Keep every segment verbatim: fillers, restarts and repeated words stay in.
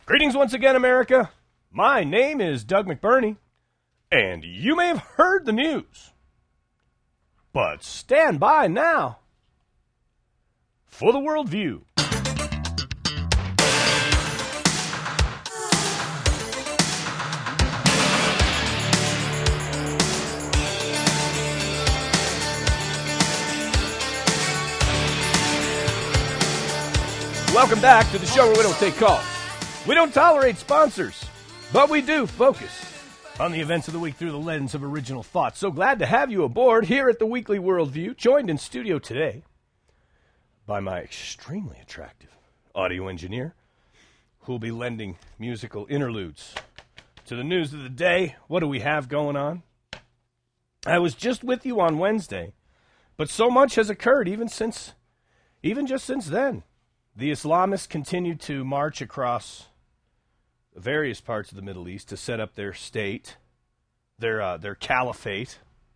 Greetings once again, America. My name is Doug McBurney, and you may have heard the news. But stand by now for the Worldview. Welcome back to the show where we don't take calls. We don't tolerate sponsors, but we do focus on the events of the week through the lens of original thought. So glad to have you aboard here at the Weekly Worldview, joined in studio today by my extremely attractive audio engineer, who will be lending musical interludes to the news of the day. What do we have going on? I was just with you on Wednesday, but so much has occurred even since, even just since then. The Islamists continued to march across various parts of the Middle East to set up their state, their uh, their caliphate.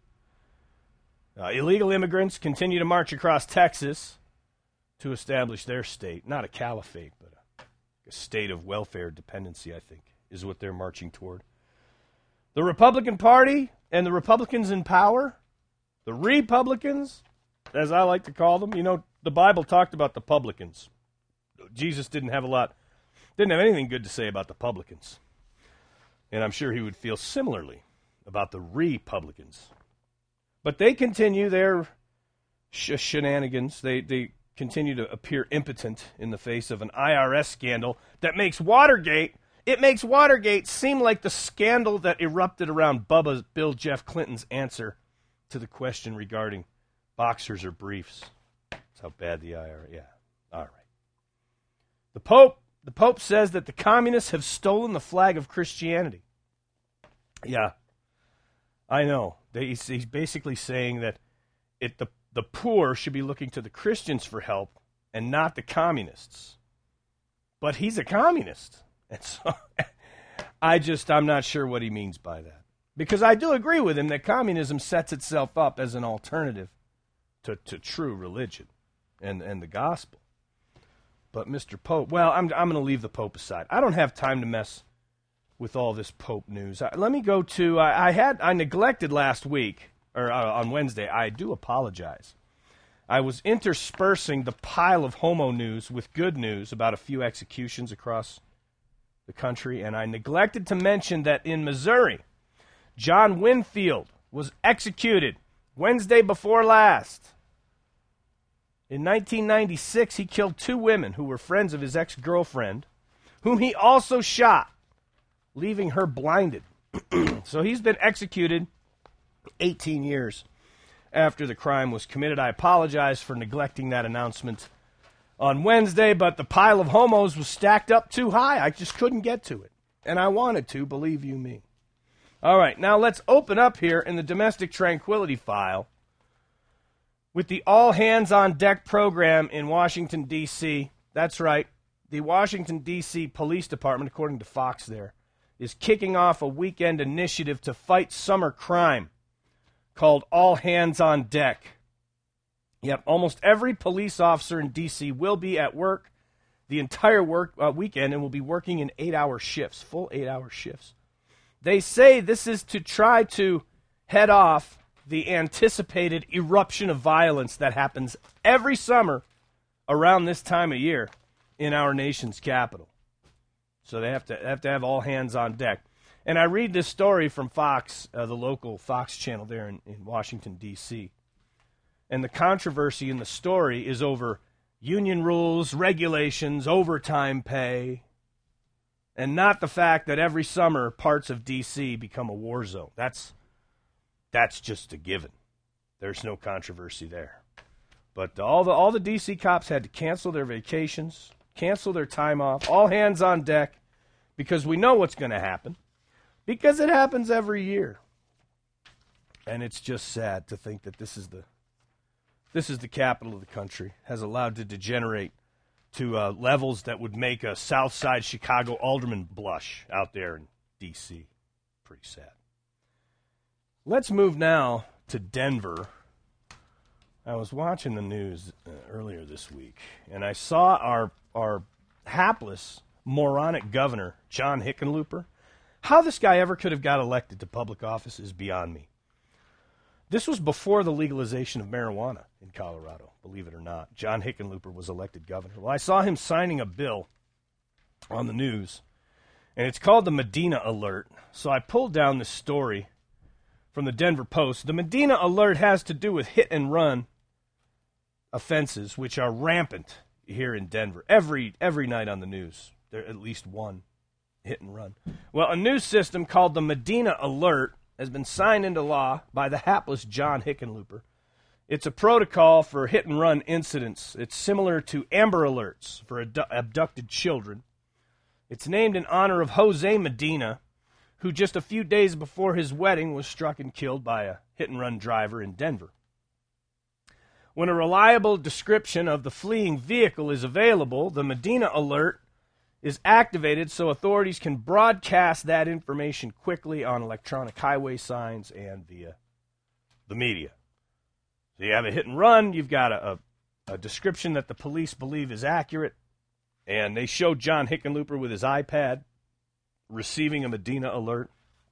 Uh, illegal immigrants continue to march across Texas to establish their state. Not a caliphate, but a, a state of welfare dependency, I think, is what they're marching toward. The Republican Party and the Republicans in power, the Republicans, as I like to call them, you know, the Bible talked about the publicans. Jesus didn't have a lot, didn't have anything good to say about the publicans. And I'm sure he would feel similarly about the Republicans. But they continue their sh- shenanigans. They, they continue to appear impotent in the face of an I R S scandal that makes Watergate, it makes Watergate seem like the scandal that erupted around Bubba's Bill Jeff Clinton's answer to the question regarding boxers or briefs. That's how bad the I R S, yeah, all right. The Pope, the Pope says that the communists have stolen the flag of Christianity. Yeah, I know. They, he's, he's basically saying that it, the, the poor should be looking to the Christians for help and not the communists. But he's a communist. And so I just, I'm not sure what he means by that. Because I do agree with him that communism sets itself up as an alternative to, to true religion and, and the gospel. But Mister Pope, well, I'm I'm going to leave the Pope aside. I don't have time to mess with all this Pope news. I, let me go to, I, I had, I neglected last week, or uh, on Wednesday, I do apologize. I was interspersing the pile of homo news with good news about a few executions across the country, and I neglected to mention that in Missouri, John Winfield was executed Wednesday before last. In nineteen ninety-six, he killed two women who were friends of his ex-girlfriend, whom he also shot, leaving her blinded. So he's been executed eighteen years after the crime was committed. I apologize for neglecting that announcement on Wednesday, but the pile of homos was stacked up too high. I just couldn't get to it. And I wanted to, believe you me. All right, now let's open up here in the Domestic Tranquility File with the All Hands on Deck program in Washington, D C. That's right. The Washington, D C. Police Department, according to Fox there, is kicking off a weekend initiative to fight summer crime called All Hands on Deck. Yep, almost every police officer in D C will be at work the entire work uh, weekend and will be working in eight-hour shifts, full eight-hour shifts. They say this is to try to head off the anticipated eruption of violence that happens every summer around this time of year in our nation's capital. So they have to have to have all hands on deck. And I read this story from Fox, uh, the local Fox channel there in, in Washington, D C. And the controversy in the story is over union rules, regulations, overtime pay, and not the fact that every summer parts of D C become a war zone. That's That's just a given. There's no controversy there. But all the all the D C cops had to cancel their vacations, cancel their time off, all hands on deck, because we know what's going to happen. Because it happens every year. And it's just sad to think that this is the this is the capital of the country, has allowed to degenerate to uh, levels that would make a South Side Chicago alderman blush out there in D C. Pretty sad. Let's move now to Denver. I was watching the news uh, earlier this week, and I saw our our hapless moronic governor, John Hickenlooper. How this guy ever could have got elected to public office is beyond me. This was before the legalization of marijuana in Colorado, believe it or not. John Hickenlooper was elected governor. Well, I saw him signing a bill on the news, and it's called the Medina Alert. So I pulled down this story from the Denver Post. The Medina Alert has to do with hit-and-run offenses, which are rampant here in Denver. Every every night on the news, there's at least one hit-and-run. Well, a new system called the Medina Alert has been signed into law by the hapless John Hickenlooper. It's a protocol for hit-and-run incidents. It's similar to Amber Alerts for ad- abducted children. It's named in honor of Jose Medina, who just a few days before his wedding was struck and killed by a hit-and-run driver in Denver. When a reliable description of the fleeing vehicle is available, the Medina Alert is activated so authorities can broadcast that information quickly on electronic highway signs and via the media. So you have a hit and run, you've got a, a, a description that the police believe is accurate, and they showed John Hickenlooper with his iPad receiving a Medina Alert,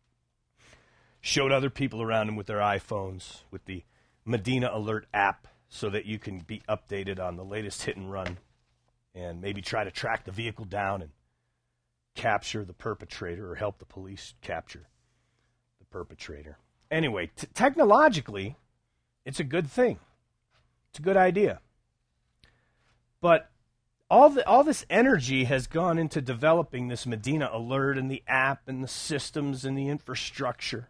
showed other people around him with their iPhones with the Medina Alert app so that you can be updated on the latest hit and run and maybe try to track the vehicle down and capture the perpetrator or help the police capture the perpetrator. Anyway, t- technologically, it's a good thing. It's a good idea. But all the all this energy has gone into developing this Medina Alert and the app and the systems and the infrastructure.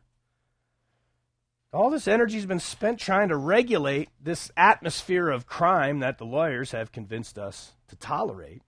All this energy has been spent trying to regulate this atmosphere of crime that the lawyers have convinced us to tolerate.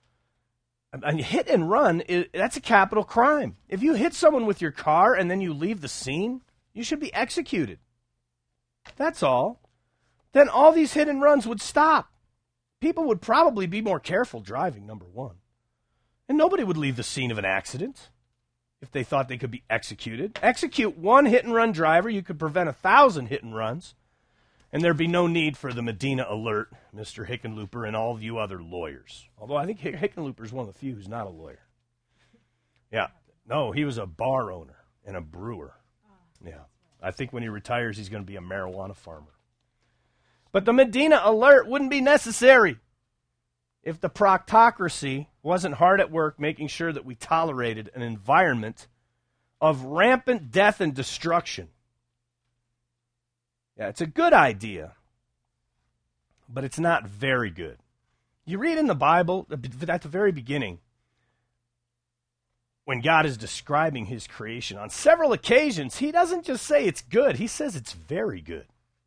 And hit and run, is, that's a capital crime. If you hit someone with your car and then you leave the scene, you should be executed. That's all. Then all these hit and runs would stop. People would probably be more careful driving, number one. And nobody would leave the scene of an accident if they thought they could be executed. Execute one hit-and-run driver, you could prevent a thousand hit-and-runs, and there'd be no need for the Medina Alert, Mister Hickenlooper, and all of you other lawyers. Although I think Hickenlooper's one of the few who's not a lawyer. Yeah. No, he was a bar owner and a brewer. Yeah. I think when he retires, he's going to be a marijuana farmer. But the Medina Alert wouldn't be necessary if the proctocracy wasn't hard at work making sure that we tolerated an environment of rampant death and destruction. Yeah, it's a good idea, but it's not very good. You read in the Bible, at the very beginning, when God is describing his creation, on several occasions, he doesn't just say it's good, he says it's very good.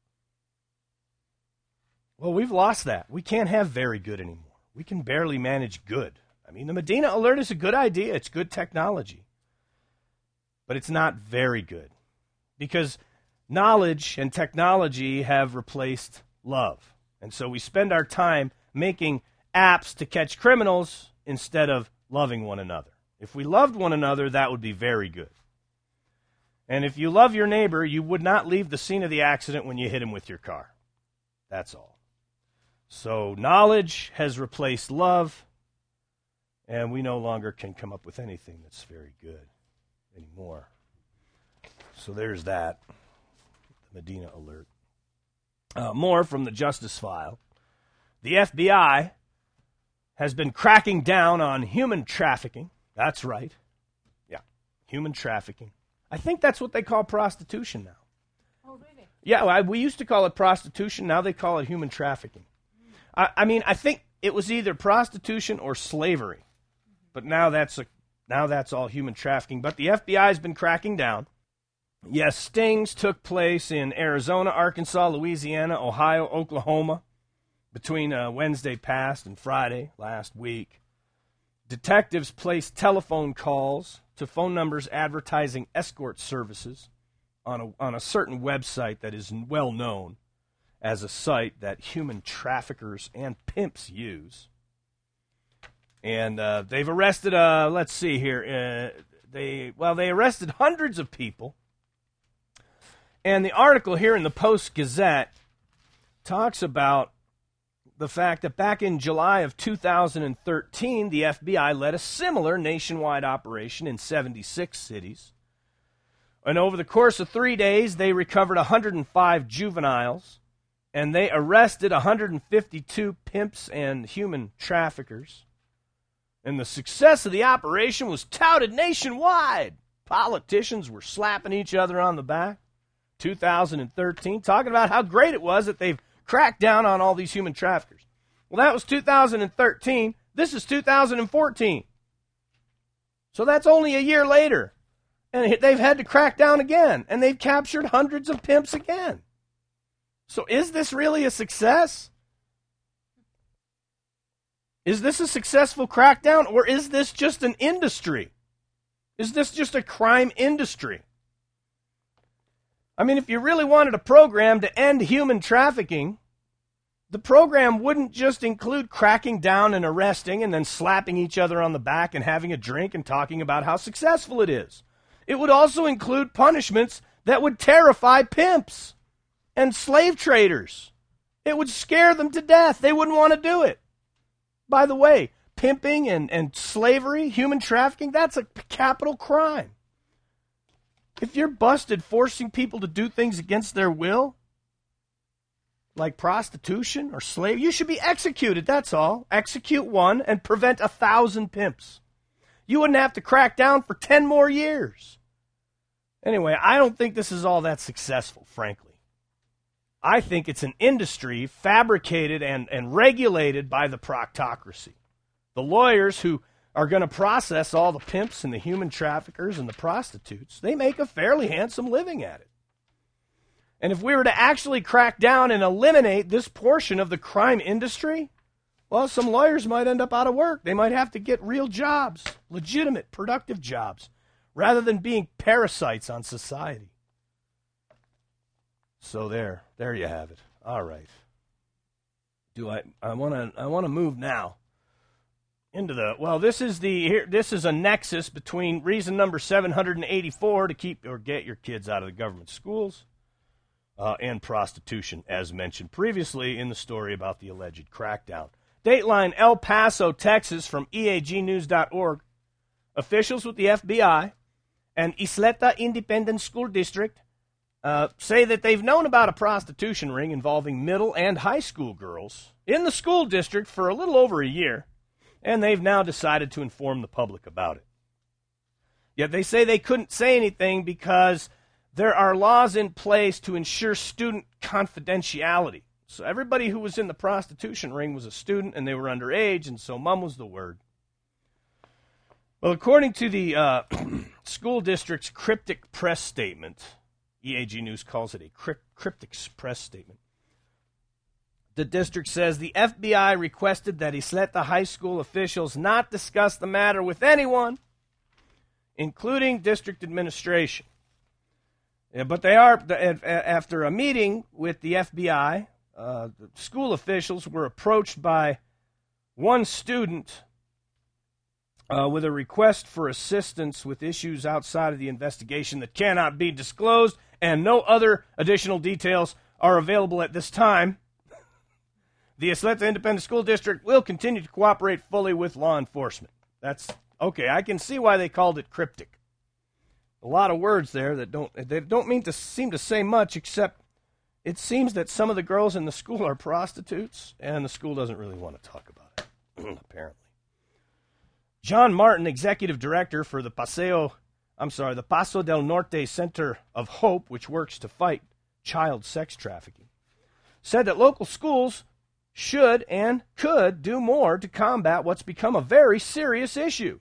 Well, we've lost that. We can't have very good anymore. We can barely manage good. I mean, the Medina Alert is a good idea. It's good technology. But it's not very good. Because knowledge and technology have replaced love. And so we spend our time making apps to catch criminals instead of loving one another. If we loved one another, that would be very good. And if you love your neighbor, you would not leave the scene of the accident when you hit him with your car. That's all. So knowledge has replaced love, and we no longer can come up with anything that's very good anymore. So there's that, the Medina Alert. Uh, more from the Justice File. The F B I has been cracking down on human trafficking. That's right. Yeah, human trafficking. I think that's what they call prostitution now. Oh, really? Yeah, I, we used to call it prostitution. Now they call it human trafficking. I, I mean, I think it was either prostitution or slavery, but now that's a, now that's all human trafficking. But the F B I has been cracking down. Yes, stings took place in Arizona, Arkansas, Louisiana, Ohio, Oklahoma between uh, Wednesday past and Friday last week. Detectives placed telephone calls to phone numbers advertising escort services on a, on a certain website that is well known as a site that human traffickers and pimps use. And uh, they've arrested, uh, let's see here, uh, they well, they arrested hundreds of people. And the article here in the Post-Gazette talks about the fact that back in July of two thousand thirteen, the F B I led a similar nationwide operation in seventy-six cities. And over the course of three days, they recovered one hundred five juveniles, and they arrested one hundred fifty-two pimps and human traffickers. And the success of the operation was touted nationwide. Politicians were slapping each other on the back. two thousand thirteen, talking about how great it was that they've cracked down on all these human traffickers. Well, that was two thousand thirteen. This is two thousand fourteen. So that's only a year later. And they've had to crack down again. And they've captured hundreds of pimps again. So is this really a success? Is this a successful crackdown, or is this just an industry? Is this just a crime industry? I mean, if you really wanted a program to end human trafficking, the program wouldn't just include cracking down and arresting and then slapping each other on the back and having a drink and talking about how successful it is. It would also include punishments that would terrify pimps and slave traders. It would scare them to death. They wouldn't want to do it. By the way, pimping and, and slavery, human trafficking, that's a capital crime. If you're busted forcing people to do things against their will, like prostitution or slave, you should be executed, that's all. Execute one and prevent a thousand pimps. You wouldn't have to crack down for ten more years. Anyway, I don't think this is all that successful, frankly. I think it's an industry fabricated and, and regulated by the proctocracy. The lawyers who are going to process all the pimps and the human traffickers and the prostitutes, they make a fairly handsome living at it. And if we were to actually crack down and eliminate this portion of the crime industry, well, some lawyers might end up out of work. They might have to get real jobs, legitimate, productive jobs, rather than being parasites on society. So there, there you have it. All right. Do I? I want to. I want to move now into the. Well, this is the. Here, this is a nexus between reason number seven hundred eighty-four to keep or get your kids out of the government schools, uh, and prostitution, as mentioned previously in the story about the alleged crackdown. Dateline, El Paso, Texas, from E A G news dot org. Officials with the F B I and Isleta Independent School District Uh, say that they've known about a prostitution ring involving middle and high school girls in the school district for a little over a year, and they've now decided to inform the public about it. Yet they say they couldn't say anything because there are laws in place to ensure student confidentiality. So everybody who was in the prostitution ring was a student, and they were underage, and so mum was the word. Well, according to the uh, school district's cryptic press statement, E A G News calls it a cryptic press statement. The district says the F B I requested that Isleta High School officials not discuss the matter with anyone, including district administration. Yeah, but they are, after a meeting with the F B I, uh, the school officials were approached by one student Uh, with a request for assistance with issues outside of the investigation that cannot be disclosed, and no other additional details are available at this time. The Isleta Independent School District will continue to cooperate fully with law enforcement. That's okay. I can see why they called it cryptic. A lot of words there that don't they don't mean to seem to say much, except it seems that some of the girls in the school are prostitutes, and the school doesn't really want to talk about it, apparently. John Martin, executive director for the Paseo, I'm sorry, the Paso del Norte Center of Hope, which works to fight child sex trafficking, said that local schools should and could do more to combat what's become a very serious issue.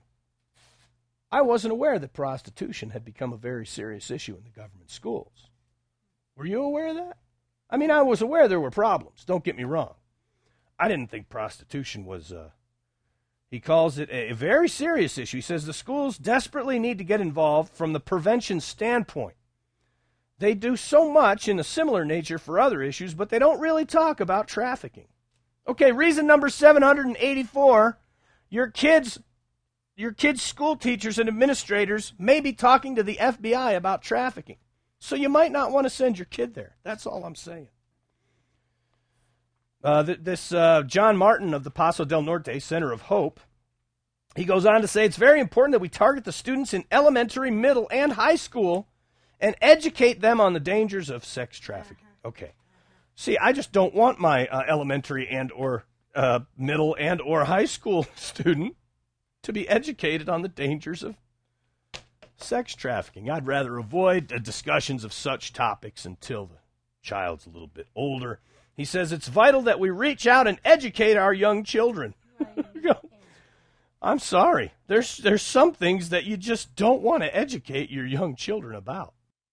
I wasn't aware that prostitution had become a very serious issue in the government schools. Were you aware of that? I mean, I was aware there were problems, don't get me wrong. I didn't think prostitution was... Uh, He calls it a very serious issue. He says the schools desperately need to get involved from the prevention standpoint. They do so much in a similar nature for other issues, but they don't really talk about trafficking. Okay, reason number seven hundred eighty-four, your kids, your kids' school teachers and administrators may be talking to the F B I about trafficking. So you might not want to send your kid there. That's all I'm saying. Uh, th- this uh, John Martin of the Paso del Norte Center of Hope, he goes on to say, it's very important that we target the students in elementary, middle, and high school and educate them on the dangers of sex trafficking. Okay. See, I just don't want my uh, elementary and or uh, middle and or high school student to be educated on the dangers of sex trafficking. I'd rather avoid uh, discussions of such topics until the child's a little bit older. He says it's vital that we reach out and educate our young children. I'm sorry. There's there's some things that you just don't want to educate your young children about.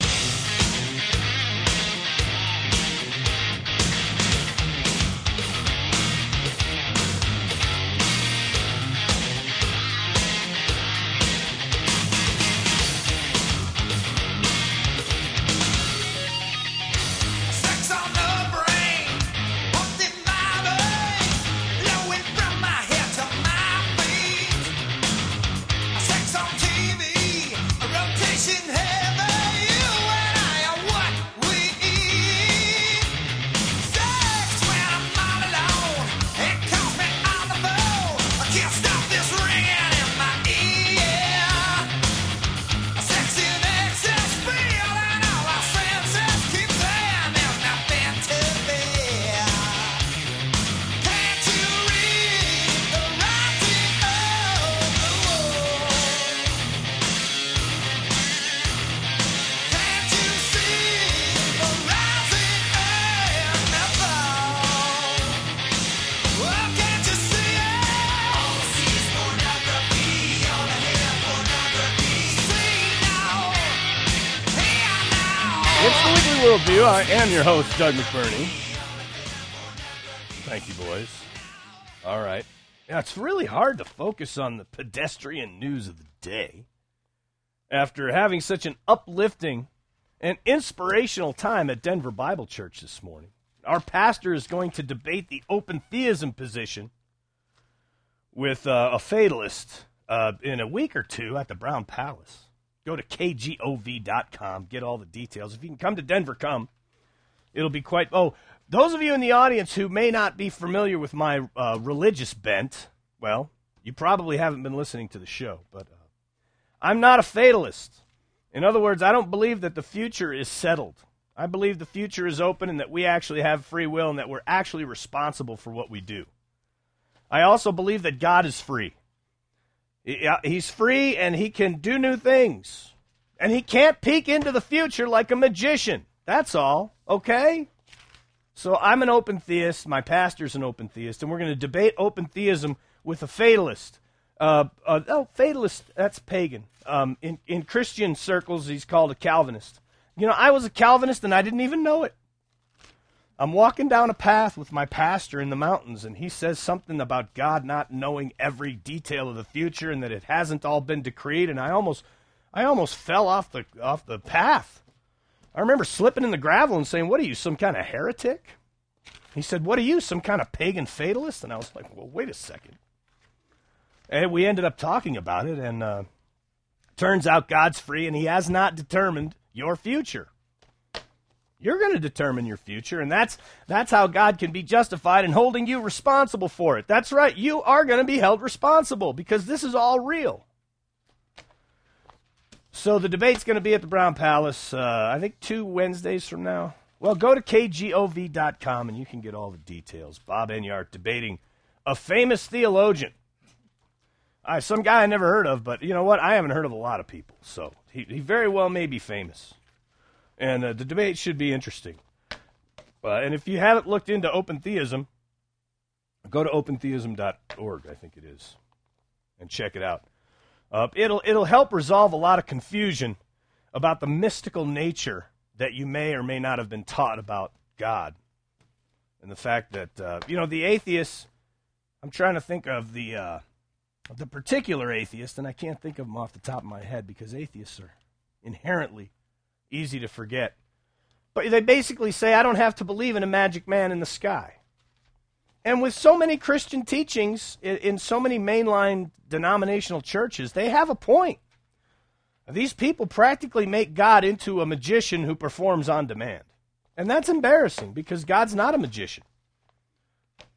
Worldview. I am your host, Doug McBurney. Thank you, boys. All right. Yeah, it's really hard to focus on the pedestrian news of the day after having such an uplifting and inspirational time at Denver Bible Church this morning. Our pastor is going to debate the open theism position with uh, a fatalist uh, in a week or two at the Brown Palace. Go to K G O V dot com, get all the details. If you can come to Denver, come. It'll be quite... Oh, those of you in the audience who may not be familiar with my uh, religious bent, well, you probably haven't been listening to the show, but uh, I'm not a fatalist. In other words, I don't believe that the future is settled. I believe the future is open and that we actually have free will and that we're actually responsible for what we do. I also believe that God is free. He's free and he can do new things. And he can't peek into the future like a magician. That's all, okay? So I'm an open theist. My pastor's an open theist. And we're going to debate open theism with a fatalist. Uh, uh, oh, fatalist, that's pagan. Um, in, in Christian circles, he's called a Calvinist. You know, I was a Calvinist and I didn't even know it. I'm walking down a path with my pastor in the mountains, and he says something about God not knowing every detail of the future and that it hasn't all been decreed, and I almost I almost fell off the off the path. I remember slipping in the gravel and saying, "What are you, some kind of heretic?" He said, "What are you, some kind of pagan fatalist?" And I was like, well, wait a second. And we ended up talking about it, and uh, turns out God's free, and he has not determined your future. You're going to determine your future, and that's that's how God can be justified in holding you responsible for it. That's right. You are going to be held responsible because this is all real. So the debate's going to be at the Brown Palace, uh, I think two Wednesdays from now. Well, go to K G O V dot com, and you can get all the details. Bob Enyart debating a famous theologian. Uh, some guy I never heard of, but you know what? I haven't heard of a lot of people, so he, he very well may be famous. And uh, the debate should be interesting. Uh, and if you haven't looked into open theism, go to open theism dot org, I think it is, and check it out. Uh, it'll it'll help resolve a lot of confusion about the mystical nature that you may or may not have been taught about God. And the fact that, uh, you know, the atheists, I'm trying to think of the, uh, the particular atheist, and I can't think of them off the top of my head because atheists are inherently easy to forget. But they basically say, I don't have to believe in a magic man in the sky. And with so many Christian teachings in, in so many mainline denominational churches, they have a point. These people practically make God into a magician who performs on demand. And that's embarrassing because God's not a magician.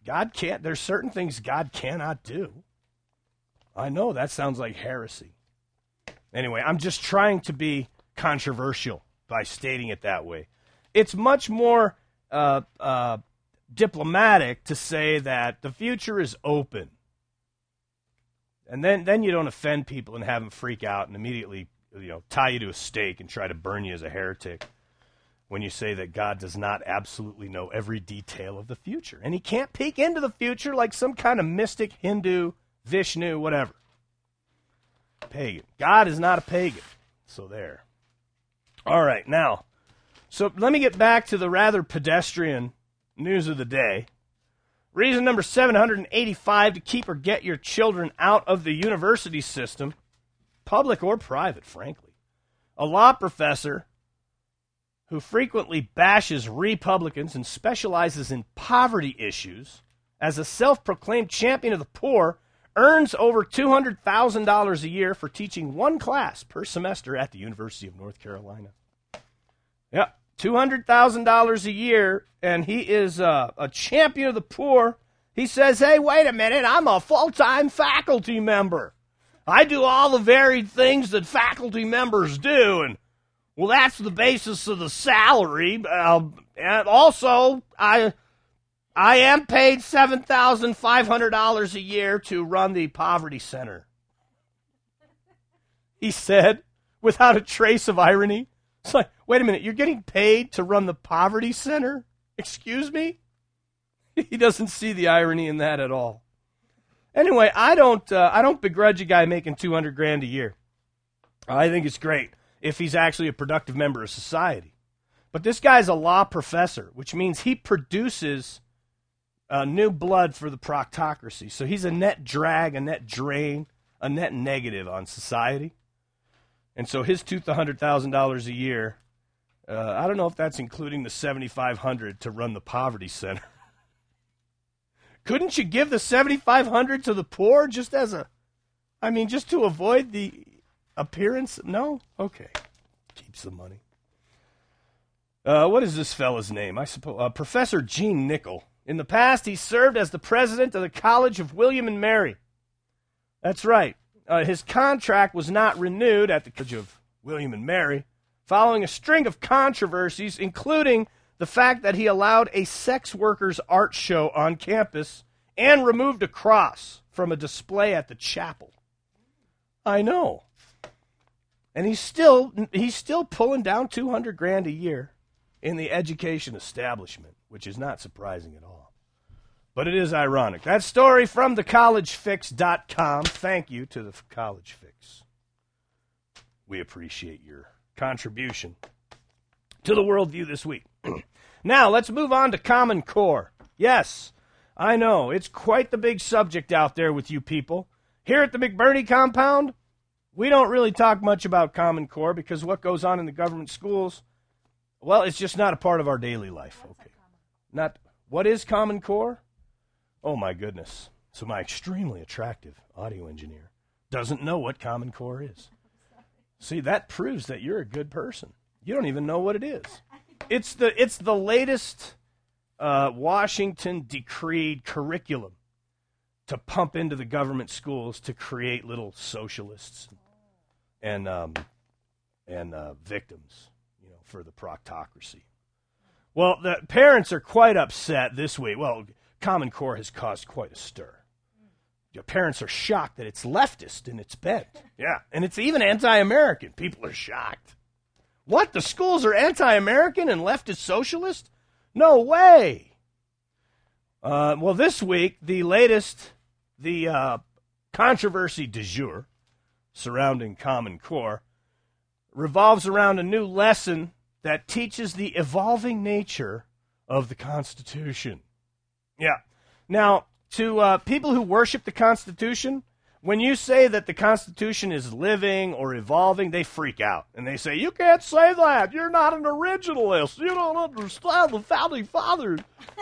God can't, there's certain things God cannot do. I know that sounds like heresy. Anyway, I'm just trying to be controversial by stating it that way. It's much more uh, uh, diplomatic to say that the future is open. And then, then you don't offend people and have them freak out and immediately, you know, tie you to a stake and try to burn you as a heretic when you say that God does not absolutely know every detail of the future. And he can't peek into the future like some kind of mystic Hindu, Vishnu, whatever. Pagan. God is not a pagan. So there. All right, now, so let me get back to the rather pedestrian news of the day. Reason number seven hundred eighty-five to keep or get your children out of the university system, public or private, frankly. A law professor who frequently bashes Republicans and specializes in poverty issues as a self-proclaimed champion of the poor earns over two hundred thousand dollars a year for teaching one class per semester at the University of North Carolina. Yep, two hundred thousand dollars a year, and he is uh, a champion of the poor. He says, hey, wait a minute, I'm a full-time faculty member. I do all the varied things that faculty members do, and, well, that's the basis of the salary. Uh, and also, I... I am paid seven thousand five hundred dollars a year to run the Poverty Center. He said, without a trace of irony. It's like, wait a minute, you're getting paid to run the Poverty Center? Excuse me? He doesn't see the irony in that at all. Anyway, I don't uh, I don't begrudge a guy making two hundred grand a year. I think it's great if he's actually a productive member of society. But this guy's a law professor, which means he produces Uh, new blood for the proctocracy. So he's a net drag, a net drain, a net negative on society. And so his two hundred thousand dollars a year, uh, I don't know if that's including the seventy-five hundred dollars to run the Poverty Center. Couldn't you give the seventy-five hundred dollars to the poor just as a, I mean, just to avoid the appearance? No? Okay. Keeps the money. Uh, what is this fella's name? I suppose uh, Professor Gene Nickel. In the past, he served as the president of the College of William and Mary. That's right. Uh, his contract was not renewed at the College of William and Mary, following a string of controversies, including the fact that he allowed a sex workers' art show on campus and removed a cross from a display at the chapel. I know. And he's still he's still pulling down two hundred grand a year in the education establishment, which is not surprising at all. But it is ironic. That story from the college fix dot com. Thank you to the College Fix. We appreciate your contribution to the worldview this week. Now, let's move on to Common Core. Yes, I know, it's quite the big subject out there with you people. Here at the McBurney compound, we don't really talk much about Common Core because what goes on in the government schools, well, it's just not a part of our daily life. Okay. Not what is Common Core? Oh my goodness. So my extremely attractive audio engineer doesn't know what Common Core is. See, that proves that you're a good person. You don't even know what it is. It's the it's the latest uh, Washington decreed curriculum to pump into the government schools to create little socialists and um, and uh, victims, you know, for the proctocracy. Well, the parents are quite upset this week. Well, Common Core has caused quite a stir. Your parents are shocked that it's leftist and it's bent. Yeah, and it's even anti-American. People are shocked. What? The schools are anti-American and leftist socialist? No way. Uh, well, this week, the latest, the uh, controversy du jour surrounding Common Core revolves around a new lesson that teaches the evolving nature of the Constitution. Yeah. Now, to uh, people who worship the Constitution, when you say that the Constitution is living or evolving, they freak out. And they say, you can't say that. You're not an originalist. You don't understand the Founding Fathers.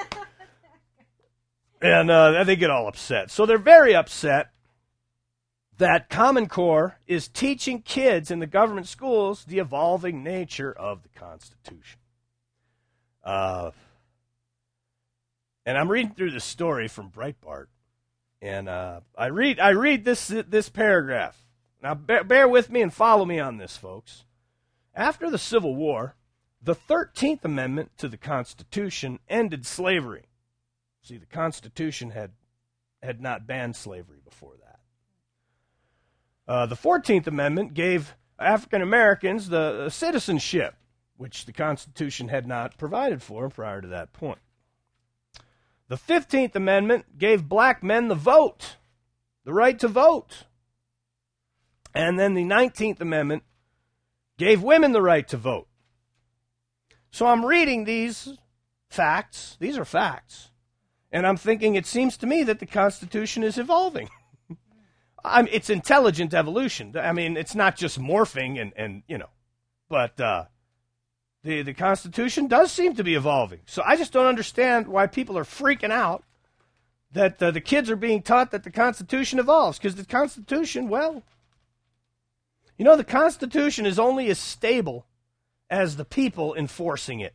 and uh, they get all upset. So they're very upset that Common Core is teaching kids in the government schools the evolving nature of the Constitution. Uh And I'm reading through this story from Breitbart, and uh, I read I read this this paragraph. Now, bear, bear with me and follow me on this, folks. After the Civil War, the thirteenth Amendment to the Constitution ended slavery. See, the Constitution had had not banned slavery before that. Uh, the fourteenth Amendment gave African Americans the, the citizenship, which the Constitution had not provided for prior to that point. The fifteenth Amendment gave black men the vote, the right to vote. And then the nineteenth Amendment gave women the right to vote. So I'm reading these facts, these are facts, and I'm thinking it seems to me that the Constitution is evolving. I mean, it's intelligent evolution. I mean, it's not just morphing and, and you know, but uh, the, the Constitution does seem to be evolving. So I just don't understand why people are freaking out that uh, the kids are being taught that the Constitution evolves, because the Constitution, well, you know, the Constitution is only as stable as the people enforcing it.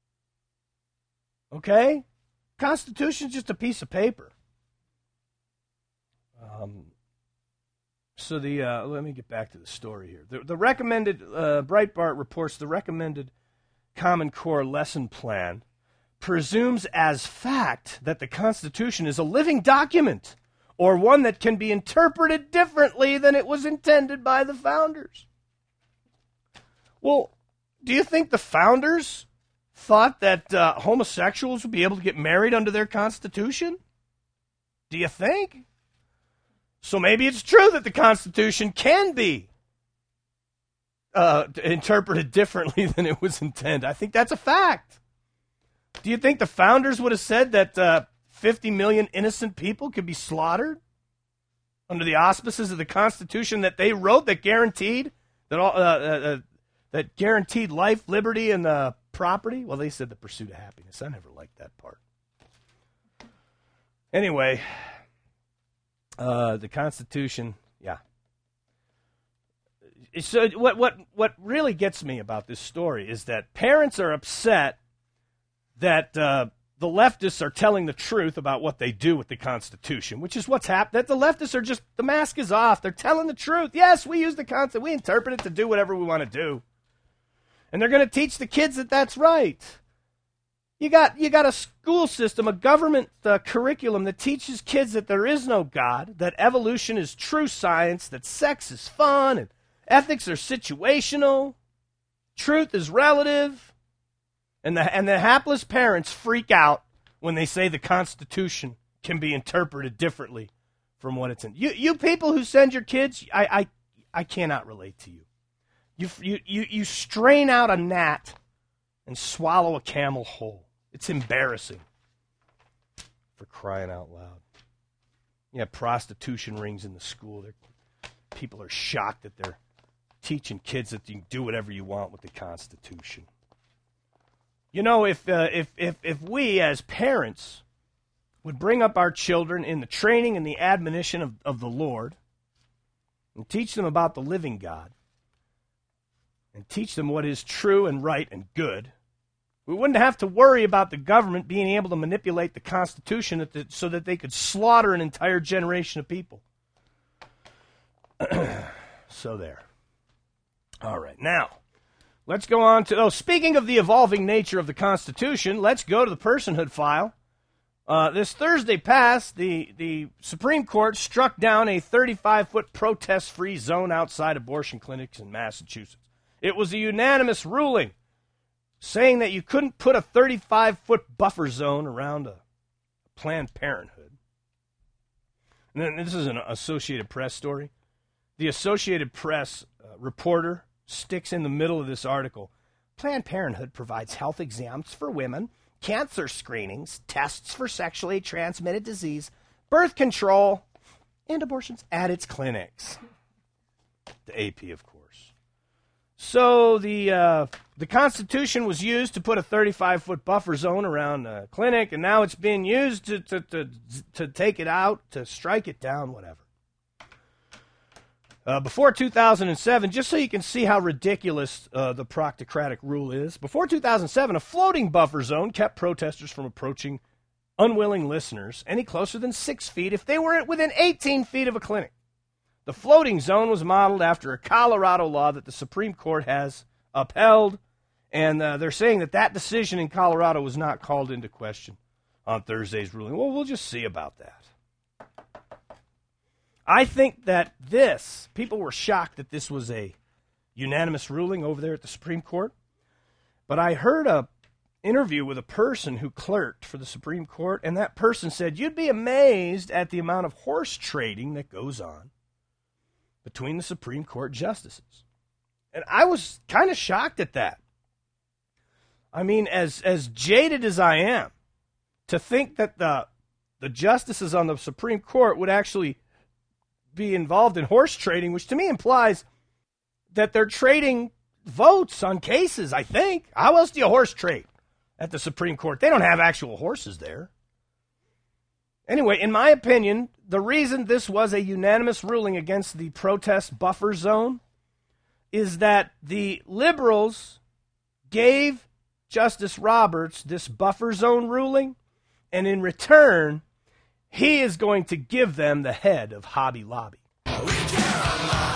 Okay? Constitution is just a piece of paper. Um, so the uh, let me get back to the story here. The, the recommended, uh, Breitbart reports the recommended Common Core lesson plan presumes as fact that the Constitution is a living document, or one that can be interpreted differently than it was intended by the founders. Well, do you think the founders thought that uh, homosexuals would be able to get married under their Constitution? Do you think? So maybe it's true that the Constitution can be uh, interpreted differently than it was intended. I think that's a fact. Do you think the founders would have said that uh, fifty million innocent people could be slaughtered under the auspices of the Constitution that they wrote, that guaranteed that all, uh, uh, that guaranteed life, liberty, and uh, property? Well, they said the pursuit of happiness. I never liked that part. Anyway, uh, the Constitution, yeah. So what what what really gets me about this story is that parents are upset that uh, the leftists are telling the truth about what they do with the Constitution, which is what's happened. That the leftists are just, the mask is off. They're telling the truth. Yes, we use the Constitution. We interpret it to do whatever we want to do. And they're going to teach the kids that that's right. You got you got a school system, a government uh, curriculum that teaches kids that there is no God, that evolution is true science, that sex is fun, and ethics are situational, truth is relative. And the, and the hapless parents freak out when they say the Constitution can be interpreted differently from what it's in. You you people who send your kids, I I, I cannot relate to you. You, you. you you strain out a gnat and swallow a camel whole. It's embarrassing. For crying out loud. Yeah, prostitution rings in the school. They're, people are shocked that they're teaching kids that you can do whatever you want with the Constitution. You know, if, uh, if if if we as parents would bring up our children in the training and the admonition of, of the Lord, and teach them about the living God, and teach them what is true and right and good, we wouldn't have to worry about the government being able to manipulate the Constitution that the, so that they could slaughter an entire generation of people. So there. All right, now, let's go on to, oh, speaking of the evolving nature of the Constitution, let's go to the personhood file. Uh, this Thursday past, the, the Supreme Court struck down a thirty-five foot protest-free zone outside abortion clinics in Massachusetts. It was a unanimous ruling saying that you couldn't put a thirty-five foot buffer zone around a Planned Parenthood. And then this is an Associated Press story. The Associated Press uh, reporter sticks in the middle of this article, Planned Parenthood provides health exams for women, cancer screenings, tests for sexually transmitted disease, birth control, and abortions at its clinics. The A P, of course. So the uh, the Constitution was used to put a thirty-five foot buffer zone around a clinic, and now it's being used to, to, to, to take it out, to strike it down, whatever. Uh, before two thousand seven, just so you can see how ridiculous uh, the proctocratic rule is, before two thousand seven, a floating buffer zone kept protesters from approaching unwilling listeners any closer than six feet if they were within eighteen feet of a clinic. The floating zone was modeled after a Colorado law that the Supreme Court has upheld, and uh, they're saying that that decision in Colorado was not called into question on Thursday's ruling. Well, we'll just see about that. I think that this, people were shocked that this was a unanimous ruling over there at the Supreme Court, but I heard a interview with a person who clerked for the Supreme Court, and that person said, you'd be amazed at the amount of horse trading that goes on between the Supreme Court justices. And I was kind of shocked at that. I mean, as as jaded as I am, to think that the the justices on the Supreme Court would actually be involved in horse trading, which to me implies that they're trading votes on cases, I think. How else do you horse trade at the Supreme Court? They don't have actual horses there. Anyway, in my opinion, the reason this was a unanimous ruling against the protest buffer zone is that the liberals gave Justice Roberts this buffer zone ruling, and in return, he is going to give them the head of Hobby Lobby. We care a lot.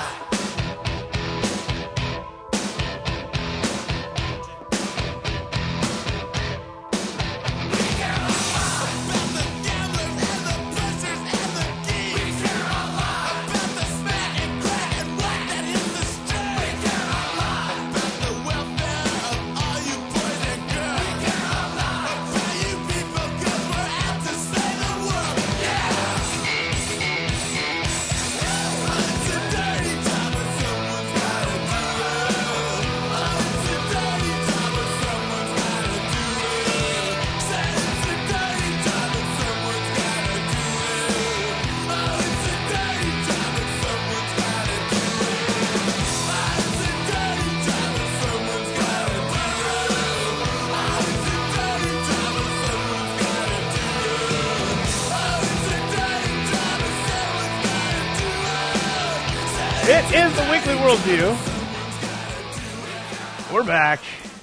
It is the Weekly Worldview. We're back.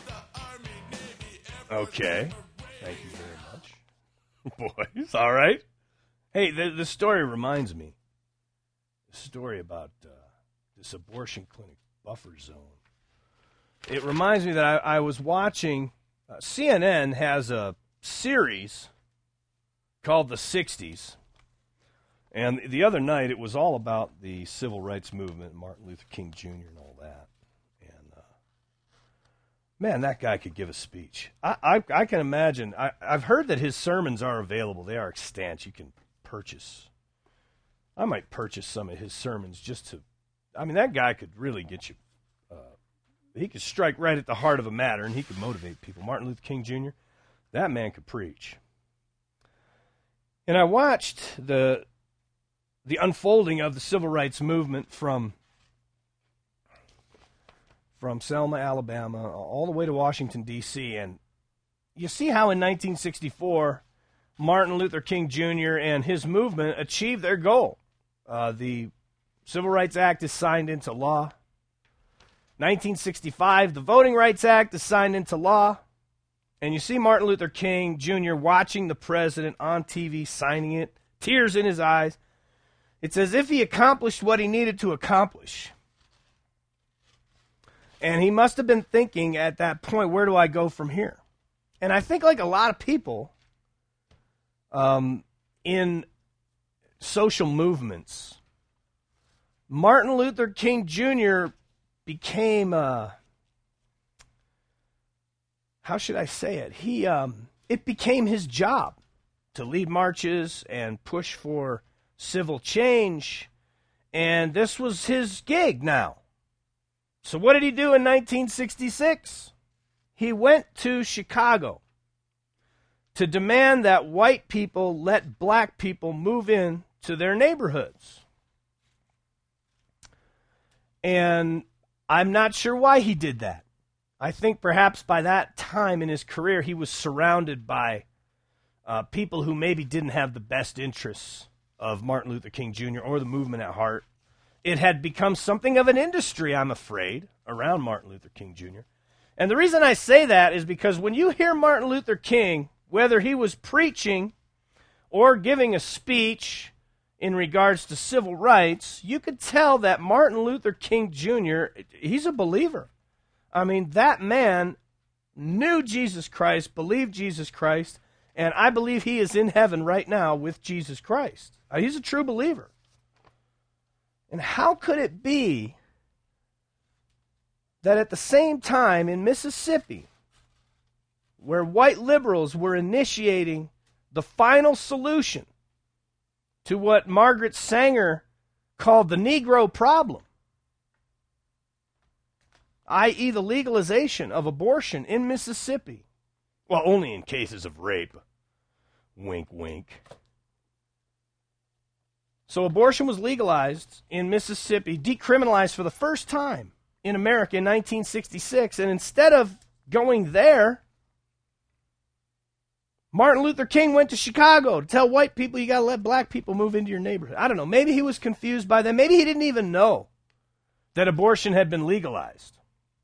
Okay. Thank you very much. Boys, all right. Hey, the, the story reminds me. The story about uh, this abortion clinic buffer zone. It reminds me that I, I was watching, uh, C N N has a series called The sixties. And the other night, it was all about the civil rights movement, Martin Luther King Junior and all that. And, uh, man, that guy could give a speech. I, I, I can imagine. I, I've heard that his sermons are available. They are extant. You can purchase. I might purchase some of his sermons just to, I mean, that guy could really get you, uh, he could strike right at the heart of a matter, and he could motivate people. Martin Luther King Junior, that man could preach. And I watched the... the unfolding of the civil rights movement from from Selma, Alabama, all the way to Washington, D C And you see how in nineteen sixty-four, Martin Luther King Junior and his movement achieved their goal. Uh, the Civil Rights Act is signed into law. nineteen sixty-five, the Voting Rights Act is signed into law. And you see Martin Luther King Junior watching the president on T V signing it, tears in his eyes. It's as if he accomplished what he needed to accomplish. And he must have been thinking at that point, where do I go from here? And I think like a lot of people um, in social movements, Martin Luther King Junior became, uh, how should I say it? He, um, it became his job to lead marches and push for civil change, and this was his gig now. So what did he do in nineteen sixty-six? He went to Chicago to demand that white people let black people move in to their neighborhoods. And I'm not sure why he did that. I think perhaps by that time in his career, he was surrounded by uh, people who maybe didn't have the best interests of Martin Luther King Junior or the movement at heart. It had become something of an industry, I'm afraid, around Martin Luther King Junior And the reason I say that is because when you hear Martin Luther King, whether he was preaching or giving a speech in regards to civil rights, you could tell that Martin Luther King Junior, he's a believer. I mean, that man knew Jesus Christ, believed Jesus Christ, and I believe he is in heaven right now with Jesus Christ. Uh, he's a true believer. And how could it be that at the same time in Mississippi, where white liberals were initiating the final solution to what Margaret Sanger called the Negro problem, that is the legalization of abortion in Mississippi, well, only in cases of rape, wink, wink. So abortion was legalized in Mississippi, decriminalized for the first time in America in nineteen sixty-six, and instead of going there, Martin Luther King went to Chicago to tell white people you got to let black people move into your neighborhood. I don't know. Maybe he was confused by them. Maybe he didn't even know that abortion had been legalized.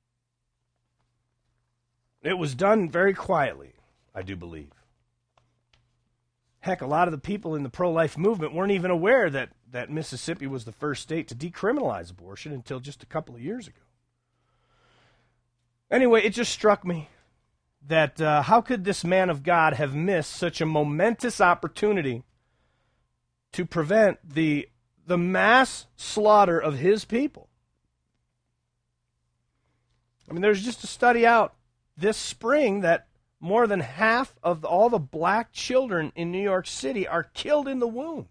It was done very quietly, I do believe. Heck, a lot of the people in the pro-life movement weren't even aware that, that Mississippi was the first state to decriminalize abortion until just a couple of years ago. Anyway, it just struck me that uh, how could this man of God have missed such a momentous opportunity to prevent the, the mass slaughter of his people? I mean, there's just a study out this spring that more than half of all the black children in New York City are killed in the womb.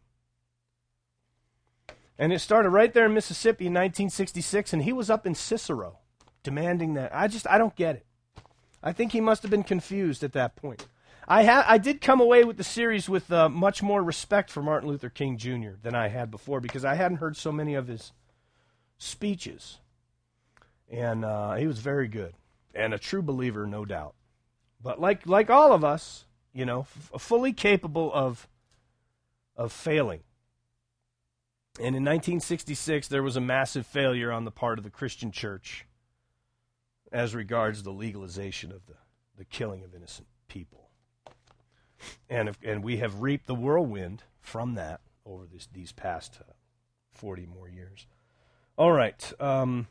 And it started right there in Mississippi in nineteen sixty-six, and he was up in Cicero demanding that. I just, I don't get it. I think he must have been confused at that point. I ha- I did come away with the series with uh, much more respect for Martin Luther King Junior than I had before, because I hadn't heard so many of his speeches. And uh, he was very good. And a true believer, no doubt. But like like all of us, you know, f- fully capable of of failing. And in nineteen sixty-six, there was a massive failure on the part of the Christian church as regards the legalization of the, the killing of innocent people. And if, and we have reaped the whirlwind from that over this, these past uh, forty more years. All right. Um,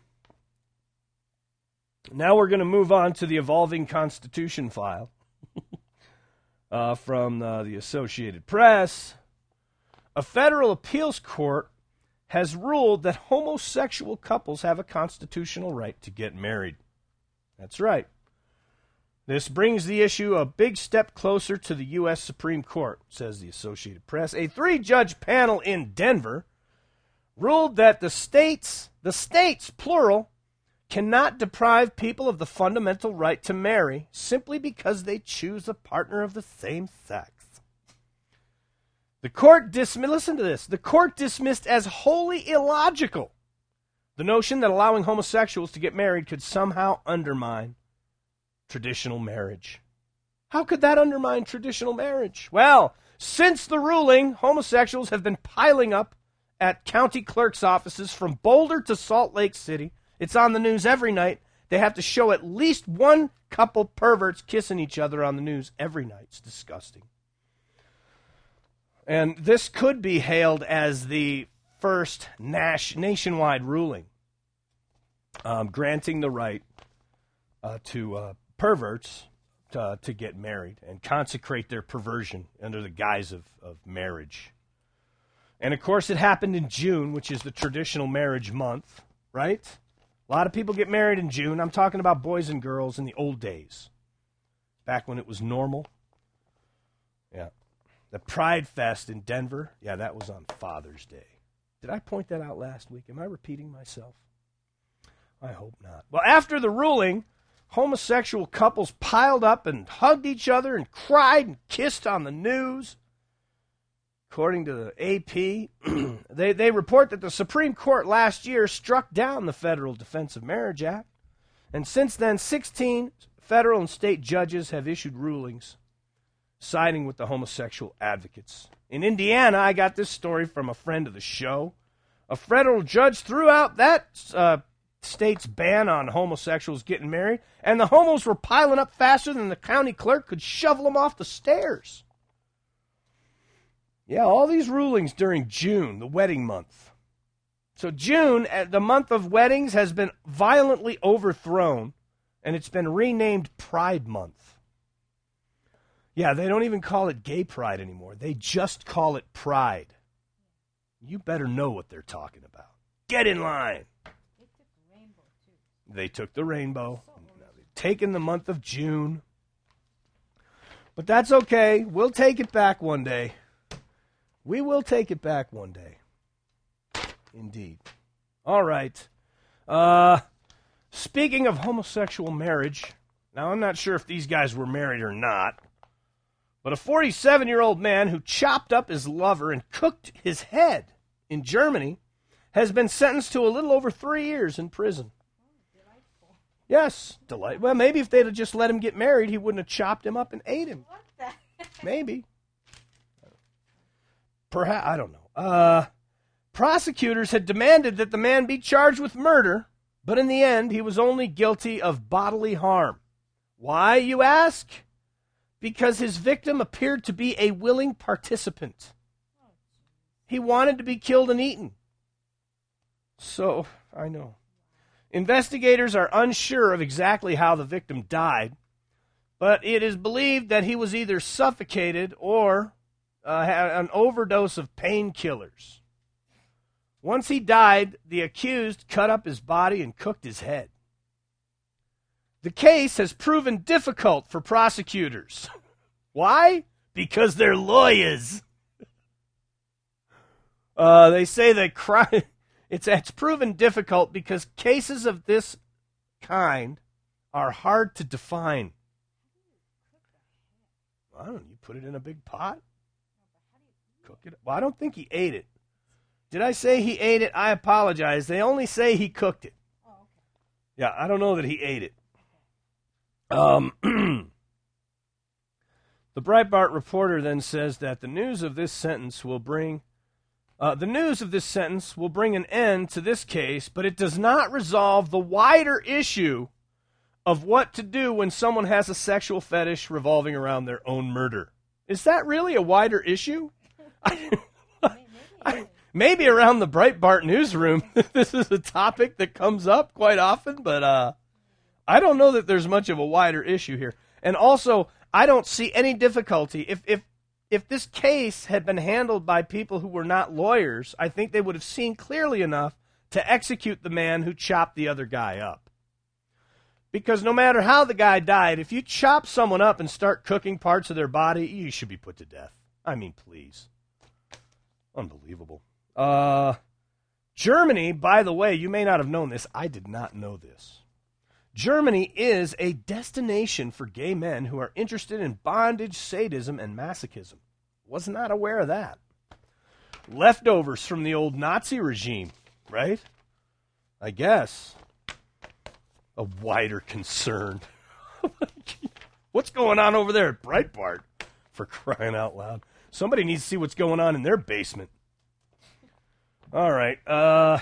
now we're going to move on to the Evolving Constitution file uh, from uh, the Associated Press. A federal appeals court has ruled that homosexual couples have a constitutional right to get married. That's right. This brings the issue a big step closer to the U S Supreme Court, says the Associated Press. A three-judge panel in Denver ruled that the states, the states, plural, cannot deprive people of the fundamental right to marry simply because they choose a partner of the same sex. The court dismissed, listen to this, the court dismissed as wholly illogical the notion that allowing homosexuals to get married could somehow undermine traditional marriage. How could that undermine traditional marriage? Well, since the ruling, homosexuals have been piling up at county clerk's offices from Boulder to Salt Lake City. It's on the news every night. They have to show at least one couple perverts kissing each other on the news every night. It's disgusting. And this could be hailed as the first nas- nationwide ruling um, granting the right uh, to uh, perverts to, uh, to get married and consecrate their perversion under the guise of, of marriage. And, of course, it happened in June, which is the traditional marriage month, right? A lot of people get married in June. I'm talking about boys and girls in the old days, back when it was normal. Yeah. The Pride Fest in Denver, yeah, that was on Father's Day. Did I point that out last week? Am I repeating myself? I hope not. Well, after the ruling, homosexual couples piled up and hugged each other and cried and kissed on the news. According to the A P, they, they report that the Supreme Court last year struck down the Federal Defense of Marriage Act. And since then, sixteen federal and state judges have issued rulings siding with the homosexual advocates. In Indiana, I got this story from a friend of the show. A federal judge threw out that uh, state's ban on homosexuals getting married, and the homos were piling up faster than the county clerk could shovel them off the stairs. Yeah, all these rulings during June, the wedding month. So June, the month of weddings, has been violently overthrown, and it's been renamed Pride Month. Yeah, they don't even call it Gay Pride anymore. They just call it Pride. You better know what they're talking about. Get in line. They took the rainbow, too. They took the rainbow. Now they've taken the month of June. But that's okay. We'll take it back one day. We will take it back one day. Indeed. All right. Uh, speaking of homosexual marriage, now I'm not sure if these guys were married or not, but a forty-seven-year-old man who chopped up his lover and cooked his head in Germany has been sentenced to a little over three years in prison. Oh, delightful. Yes, delight. Well, maybe if they'd have just let him get married, he wouldn't have chopped him up and ate him. What the heck? Maybe. Perhaps, I don't know. Uh, prosecutors had demanded that the man be charged with murder, but in the end, he was only guilty of bodily harm. Why, you ask? Because his victim appeared to be a willing participant. He wanted to be killed and eaten. So, I know. Investigators are unsure of exactly how the victim died, but it is believed that he was either suffocated or uh, had an overdose of painkillers. Once he died, the accused cut up his body and cooked his head. The case has proven difficult for prosecutors. Why? Because they're lawyers. Uh, they say that crime, it's, it's proven difficult because cases of this kind are hard to define. I don't know. You put it in a big pot? Cook it? Well, I don't think he ate it. Did I say he ate it? I apologize. They only say he cooked it. Oh, okay. Yeah, I don't know that he ate it. Um, the Breitbart reporter then says that the news of this sentence will bring uh, the news of this sentence will bring an end to this case, but it does not resolve the wider issue of what to do when someone has a sexual fetish revolving around their own murder. Is that really a wider issue? I, I, maybe around the Breitbart newsroom, this is a topic that comes up quite often, but uh, I don't know that there's much of a wider issue here. And also, I don't see any difficulty. If if if this case had been handled by people who were not lawyers, I think they would have seen clearly enough to execute the man who chopped the other guy up. Because no matter how the guy died, if you chop someone up and start cooking parts of their body, you should be put to death. I mean, please. Unbelievable. Uh, Germany, by the way, you may not have known this. I did not know this. Germany is a destination for gay men who are interested in bondage, sadism, and masochism. Was not aware of that. Leftovers from the old Nazi regime, right? I guess. A wider concern. What's going on over there at Breitbart? For crying out loud. Somebody needs to see what's going on in their basement. All right. Uh...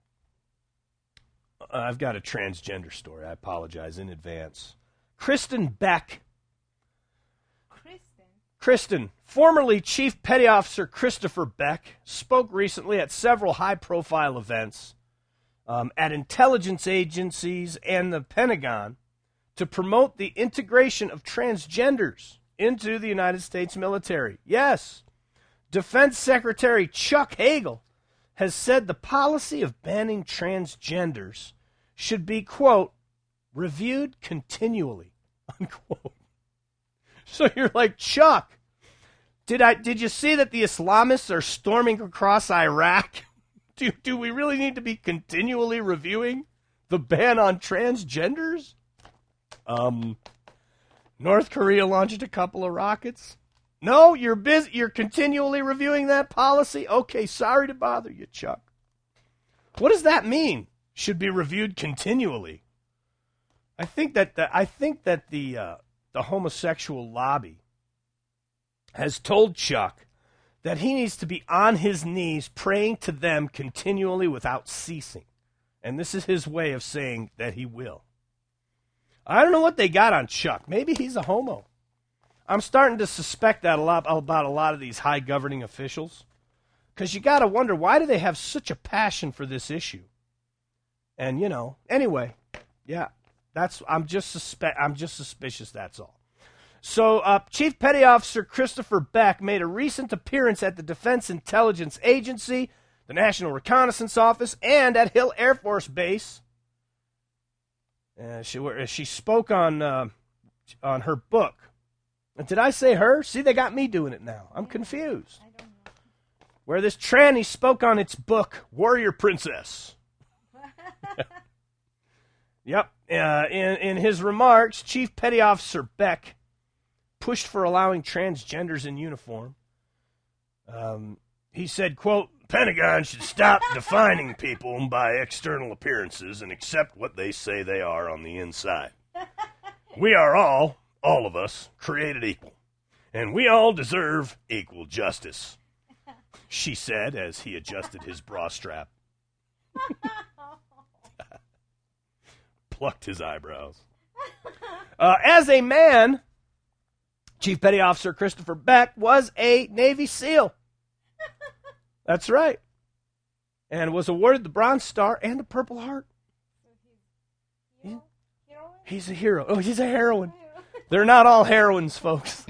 I've got a transgender story. I apologize in advance. Kristen Beck. Kristen? Kristen, formerly Chief Petty Officer Christopher Beck, spoke recently at several high-profile events um, at intelligence agencies and the Pentagon to promote the integration of transgenders into the United States military. Yes, Defense Secretary Chuck Hagel has said the policy of banning transgenders should be, quote, reviewed continually, unquote. So you're like, Chuck, did I did you see that the Islamists are storming across Iraq? Do, do we really need to be continually reviewing the ban on transgenders? Um, North Korea launched a couple of rockets. No, you're busy. You're continually reviewing that policy? Okay, sorry to bother you, Chuck. What does that mean? Should be reviewed continually. I think that the, I think that the uh, the homosexual lobby has told Chuck that he needs to be on his knees praying to them continually without ceasing. And this is his way of saying that he will. I don't know what they got on Chuck. Maybe he's a homo. I'm starting to suspect that a lot about a lot of these high governing officials. Because you got to wonder, why do they have such a passion for this issue? And, you know, anyway, yeah, that's I'm just suspe- I'm just suspicious, that's all. So uh, Chief Petty Officer Christopher Beck made a recent appearance at the Defense Intelligence Agency, the National Reconnaissance Office, and at Hill Air Force Base. Uh, she, she spoke on, uh, on her book. Did I say her? See, they got me doing it now. I'm confused. I don't know. Where this tranny spoke on its book, Warrior Princess. Yep. Uh, in, in his remarks, Chief Petty Officer Beck pushed for allowing transgenders in uniform. Um, he said, quote, Pentagon should stop defining people by external appearances and accept what they say they are on the inside. We are all, all of us, created equal, and we all deserve equal justice, she said as he adjusted his bra strap. Plucked his eyebrows. Uh, as a man, Chief Petty Officer Christopher Beck was a Navy SEAL. That's right. And was awarded the Bronze Star and the Purple Heart. So he's hero? Heroine? He's a hero. Oh, he's a heroine. They're not all heroines, folks.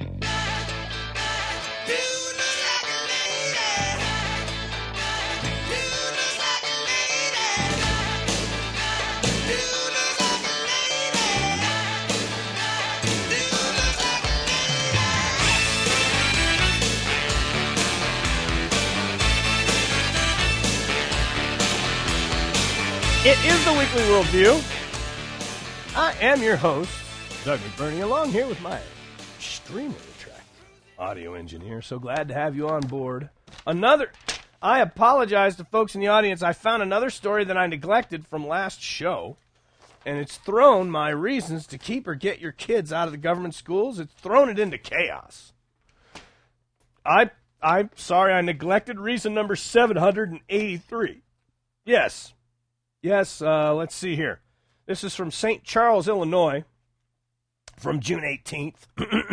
It is the Weekly Worldview. I am your host, Doug McBurney, along here with my extremely attractive audio engineer. So glad to have you on board. Another, I apologize to folks in the audience. I found another story that I neglected from last show, and it's thrown my reasons to keep or get your kids out of the government schools. It's thrown it into chaos. I, I'm sorry, I neglected reason number seven hundred eighty-three. Yes. Yes, uh, let's see here. This is from Saint Charles, Illinois, from June eighteenth.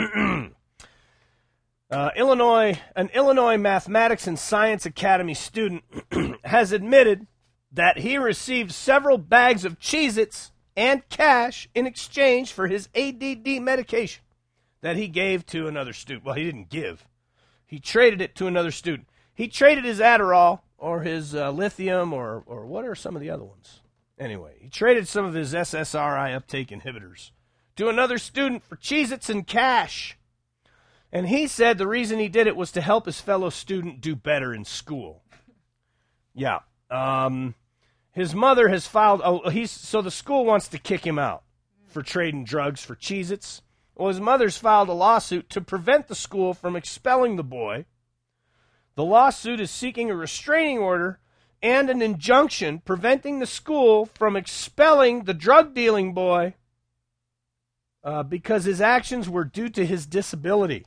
uh, Illinois, an Illinois Mathematics and Science Academy student has admitted that he received several bags of Cheez-Its and cash in exchange for his A D D medication that he gave to another student. Well, he didn't give. He traded it to another student. He traded his Adderall or his uh, lithium, or or what are some of the other ones? Anyway, he traded some of his S S R I uptake inhibitors to another student for Cheez-Its and cash. And he said the reason he did it was to help his fellow student do better in school. Yeah. Um, his mother has filed, oh, he's, so the school wants to kick him out for trading drugs for Cheez-Its. Well, his mother's filed a lawsuit to prevent the school from expelling the boy. The lawsuit is seeking a restraining order and an injunction preventing the school from expelling the drug-dealing boy uh, because his actions were due to his disability.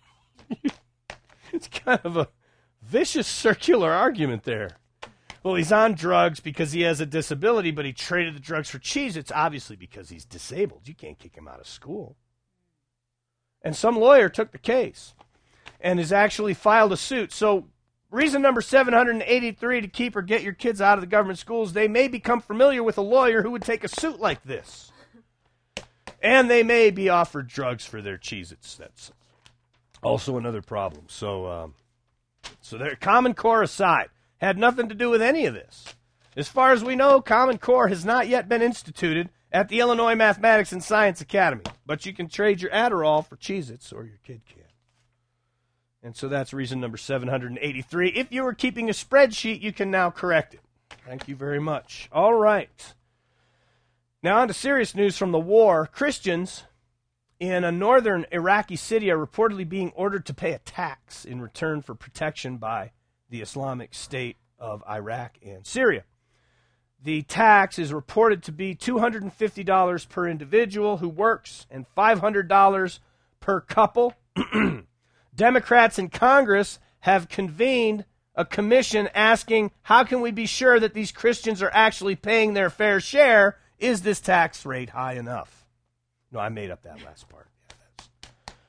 It's kind of a vicious circular argument there. Well, he's on drugs because he has a disability, but he traded the drugs for Cheez-Its, obviously because he's disabled. You can't kick him out of school. And some lawyer took the case and has actually filed a suit. So reason number seven hundred eighty-three to keep or get your kids out of the government schools, they may become familiar with a lawyer who would take a suit like this. And they may be offered drugs for their Cheez-Its. That's also another problem. So, um, so their Common Core aside, had nothing to do with any of this. As far as we know, Common Core has not yet been instituted at the Illinois Mathematics and Science Academy. But you can trade your Adderall for Cheez-Its, or your kid can. And so that's reason number seven hundred eighty-three. If you were keeping a spreadsheet, you can now correct it. Thank you very much. All right. Now on to serious news from the war. Christians in a northern Iraqi city are reportedly being ordered to pay a tax in return for protection by the Islamic State of Iraq and Syria. The tax is reported to be two hundred fifty dollars per individual who works and five hundred dollars per couple. Democrats in Congress have convened a commission asking, how can we be sure that these Christians are actually paying their fair share? Is this tax rate high enough? No, I made up that last part. Yeah, that's...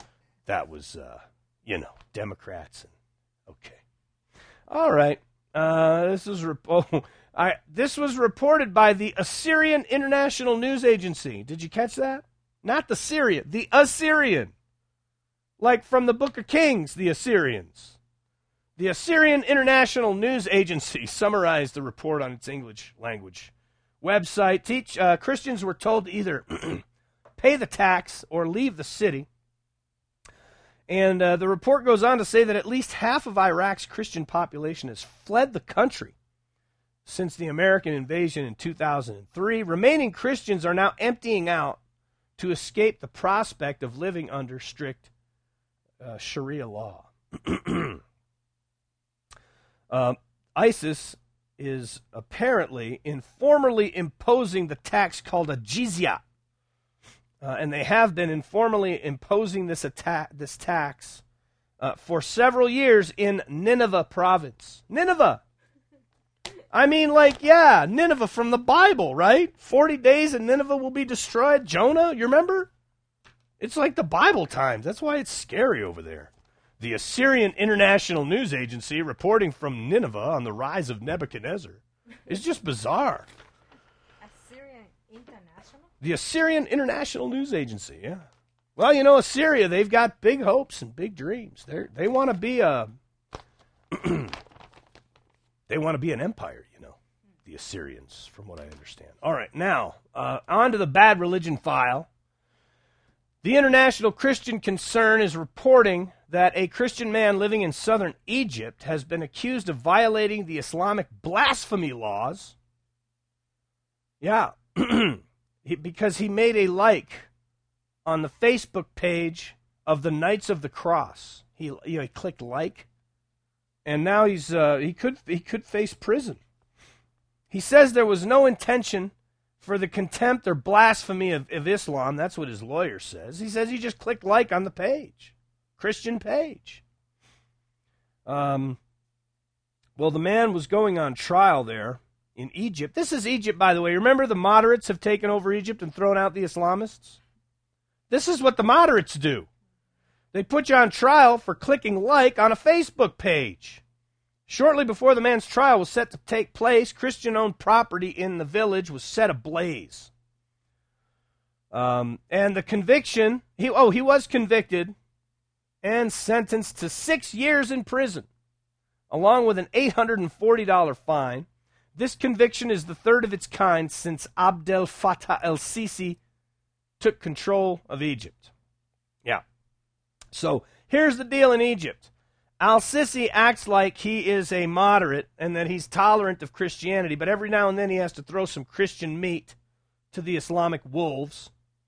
that was, uh, you know, Democrats. And, okay. All right. Uh, this is rep- oh, I, this was reported by the Assyrian International News Agency. Did you catch that? Not the Syria, the Assyrian. Like from the Book of Kings, the Assyrians. The Assyrian International News Agency summarized the report on its English language website. Teach uh, Christians were told to either pay the tax or leave the city. And uh, the report goes on to say that at least half of Iraq's Christian population has fled the country since the American invasion in two thousand three. Remaining Christians are now emptying out to escape the prospect of living under strict uh, Sharia law. uh, ISIS is apparently informally imposing the tax called a jizya. Uh, and they have been informally imposing this attack, this tax uh, for several years in Nineveh province. Nineveh! I mean, like, yeah, Nineveh from the Bible, right? Forty days and Nineveh will be destroyed. Jonah, you remember? It's like the Bible times. That's why it's scary over there. The Assyrian International News Agency reporting from Nineveh on the rise of Nebuchadnezzar. It's just bizarre. Assyrian International? The Assyrian International News Agency, yeah. Well, you know, Assyria, they've got big hopes and big dreams. They they want to be a... They want to be an empire, you know, the Assyrians, from what I understand. All right, now, uh, on to the bad religion file. The International Christian Concern is reporting that a Christian man living in southern Egypt has been accused of violating the Islamic blasphemy laws. Yeah, he, because he made a like on the Facebook page of the Knights of the Cross. He, you know, he clicked like. And now he's uh, he could he could face prison. He says there was no intention for the contempt or blasphemy of, of Islam. That's what his lawyer says. He says he just clicked like on the page, Christian page. Um, well, the man was going on trial there in Egypt. This is Egypt, by the way. Remember the moderates have taken over Egypt and thrown out the Islamists? This is what the moderates do. They put you on trial for clicking like on a Facebook page. Shortly before the man's trial was set to take place, Christian-owned property in the village was set ablaze. Um, and the conviction, he, oh, he was convicted and sentenced to six years in prison, along with an eight hundred forty dollars fine. This conviction is the third of its kind since Abdel Fattah el-Sisi took control of Egypt. Yeah. So here's the deal in Egypt. Al-Sisi acts like he is a moderate and that he's tolerant of Christianity, but every now and then he has to throw some Christian meat to the Islamic wolves.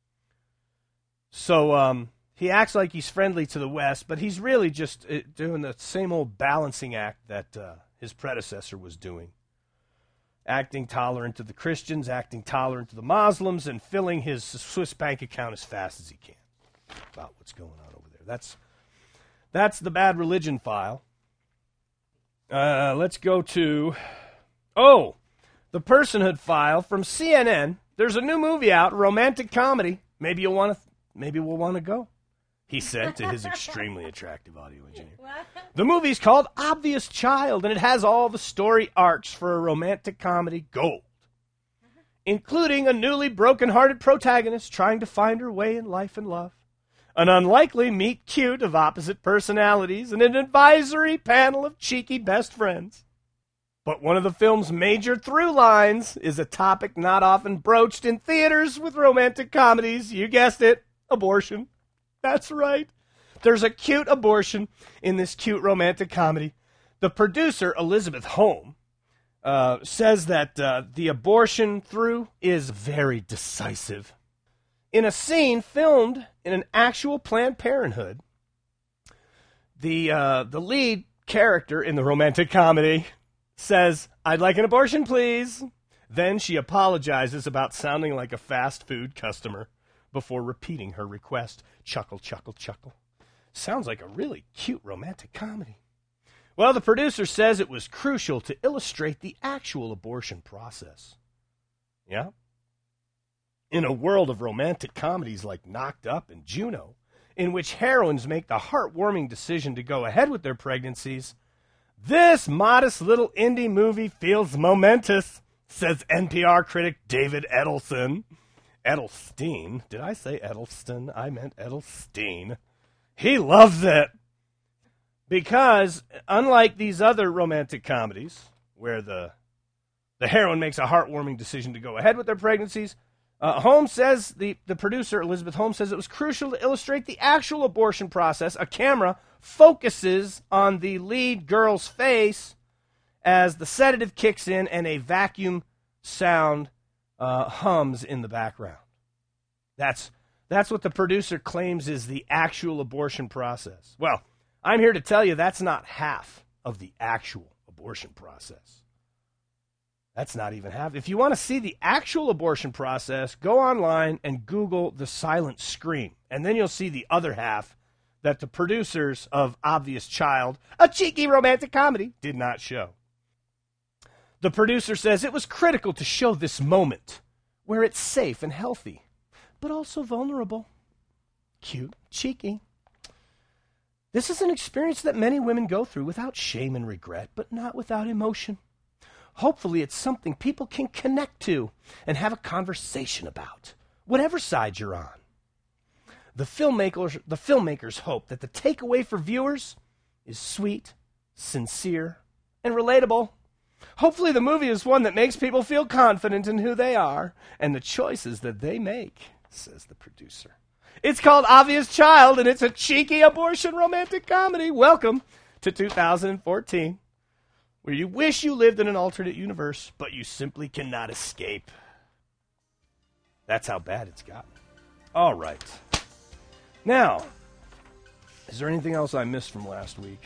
So um, he acts like he's friendly to the West, but he's really just uh, doing the same old balancing act that uh, his predecessor was doing. Acting tolerant to the Christians, acting tolerant to the Muslims, and filling his Swiss bank account as fast as he can. About what's going on over there. That's that's the bad religion file. Uh, let's go to, oh, the personhood file from C N N. There's a new movie out, romantic comedy. Maybe you'll want to, maybe we'll want to go. He said to his extremely attractive audio engineer. What? The movie's called Obvious Child, and it has all the story arcs for a romantic comedy gold, including a newly broken-hearted protagonist trying to find her way in life and love, an unlikely meet-cute of opposite personalities, and an advisory panel of cheeky best friends. But one of the film's major through lines is a topic not often broached in theaters with romantic comedies. You guessed it, abortion. That's right. There's a cute abortion in this cute romantic comedy. The producer, Elizabeth Holm, uh, says that uh, the abortion through is very decisive. In a scene filmed in an actual Planned Parenthood, the uh, the lead character in the romantic comedy says, "I'd like an abortion, please." Then she apologizes about sounding like a fast food customer before repeating her request. Chuckle, chuckle, chuckle. Sounds like a really cute romantic comedy. Well, the producer says it was crucial to illustrate the actual abortion process. Yeah? In a world of romantic comedies like Knocked Up and Juno, in which heroines make the heartwarming decision to go ahead with their pregnancies, this modest little indie movie feels momentous, says N P R critic David Edelson. Edelstein. Did I say Edelston? I meant Edelstein. He loves it. Because, unlike these other romantic comedies, where the the heroine makes a heartwarming decision to go ahead with their pregnancies, uh, Holmes says, the, the producer, Elizabeth Holmes, says it was crucial to illustrate the actual abortion process. A camera focuses on the lead girl's face as the sedative kicks in and a vacuum sound uh, hums in the background. That's, that's what the producer claims is the actual abortion process. Well, I'm here to tell you that's not half of the actual abortion process. That's not even half. If you want to see the actual abortion process, go online and Google the silent scream. And then you'll see the other half that the producers of Obvious Child, a cheeky romantic comedy, did not show. The producer says it was critical to show this moment where it's safe and healthy, but also vulnerable. Cute, cheeky. This is an experience that many women go through without shame and regret, but not without emotion. Hopefully it's something people can connect to and have a conversation about, whatever side you're on. The filmmakers, the filmmakers hope that the takeaway for viewers is sweet, sincere, and relatable. Hopefully the movie is one that makes people feel confident in who they are and the choices that they make, says the producer. It's called Obvious Child, and it's a cheeky abortion romantic comedy. Welcome to two thousand fourteen, where you wish you lived in an alternate universe, but you simply cannot escape. That's how bad it's gotten. All right. Now, is there anything else I missed from last week?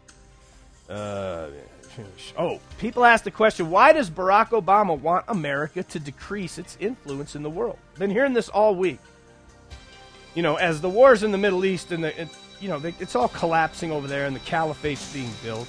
Uh, oh, people asked the question, why does Barack Obama want America to decrease its influence in the world? Been hearing this all week. You know, as the wars in the Middle East and the, it, you know, they, it's all collapsing over there and the caliphate's being built.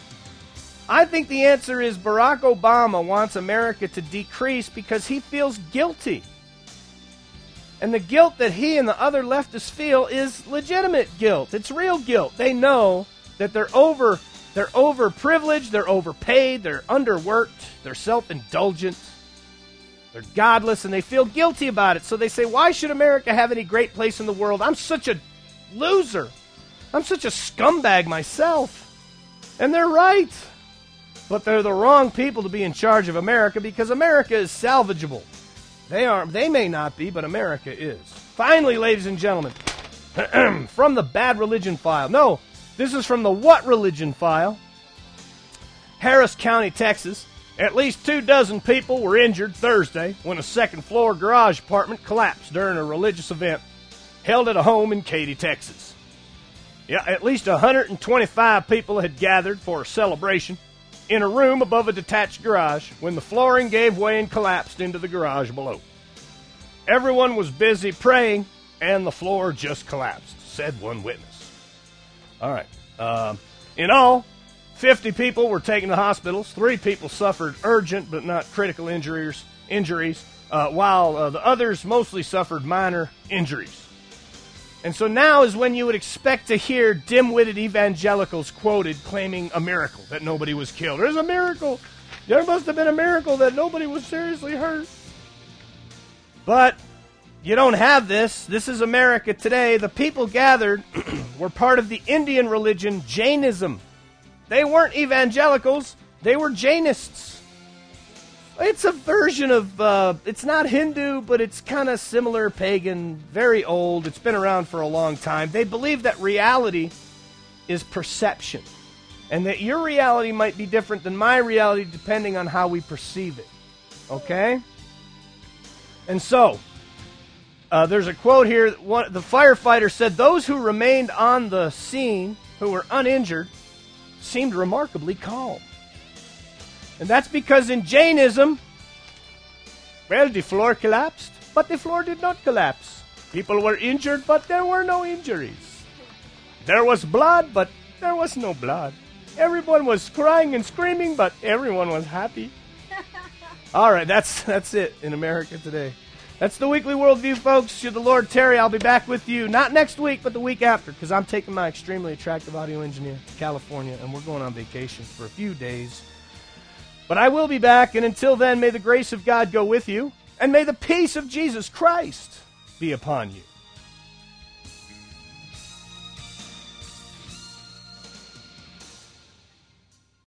I think the answer is Barack Obama wants America to decrease because he feels guilty. And the guilt that he and the other leftists feel is legitimate guilt. It's real guilt. They know that they're over, they're overprivileged, they're overpaid, they're underworked, they're self-indulgent. They're godless, and they feel guilty about it. So they say, why should America have any great place in the world? I'm such a loser. I'm such a scumbag myself. And they're right. But they're the wrong people to be in charge of America because America is salvageable. They are. They may not be, but America is. Finally, ladies and gentlemen, from the Bad Religion File. No, this is from the What Religion File. Harris County, Texas. At least two dozen people were injured Thursday when a second-floor garage apartment collapsed during a religious event held at a home in Katy, Texas. Yeah, at least one hundred twenty-five people had gathered for a celebration in a room above a detached garage when the flooring gave way and collapsed into the garage below. Everyone was busy praying, and the floor just collapsed, said one witness. All right. Uh, in all, fifty people were taken to hospitals. Three people suffered urgent but not critical injuries, injuries uh, while uh, the others mostly suffered minor injuries. And so now is when you would expect to hear dim-witted evangelicals quoted claiming a miracle, that nobody was killed. There's a miracle. There must have been a miracle that nobody was seriously hurt. But you don't have this. This is America today. The people gathered were part of the Indian religion Jainism. They weren't evangelicals. They were Jainists. It's a version of, uh, it's not Hindu, but it's kind of similar pagan, very old. It's been around for a long time. They believe that reality is perception, and that your reality might be different than my reality depending on how we perceive it. Okay? And so, uh, there's a quote here. One, the firefighter said, those who remained on the scene, who were uninjured, seemed remarkably calm. And that's because in Jainism, well, the floor collapsed, but the floor did not collapse. People were injured, but there were no injuries. There was blood, but there was no blood. Everyone was crying and screaming, but everyone was happy. All right, that's that's it in America today. That's the Weekly Worldview, folks. Should the Lord tarry, I'll be back with you, not next week, but the week after, because I'm taking my extremely attractive audio engineer to California, and we're going on vacation for a few days. But I will be back, and until then, may the grace of God go with you, and may the peace of Jesus Christ be upon you.